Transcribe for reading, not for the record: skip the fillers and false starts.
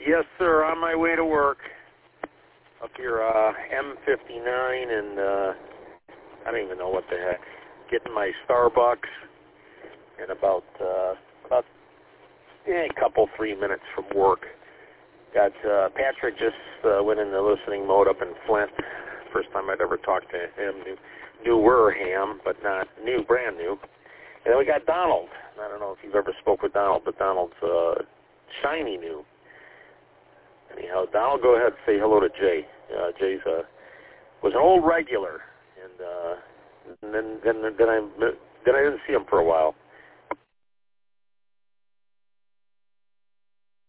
Yes, sir. On my way to work. Up here, M59, and I don't even know what the heck. Getting my Starbucks in about a couple, 3 minutes from work. Got Patrick just went into listening mode up in Flint. First time I'd ever talked to him. Newer ham, but not new, brand new. And then we got Donald. I don't know if you've ever spoke with Donald, but Donald's shiny new. Anyhow, Donald, go ahead and say hello to Jay. Jay's was an old regular, and then I didn't see him for a while.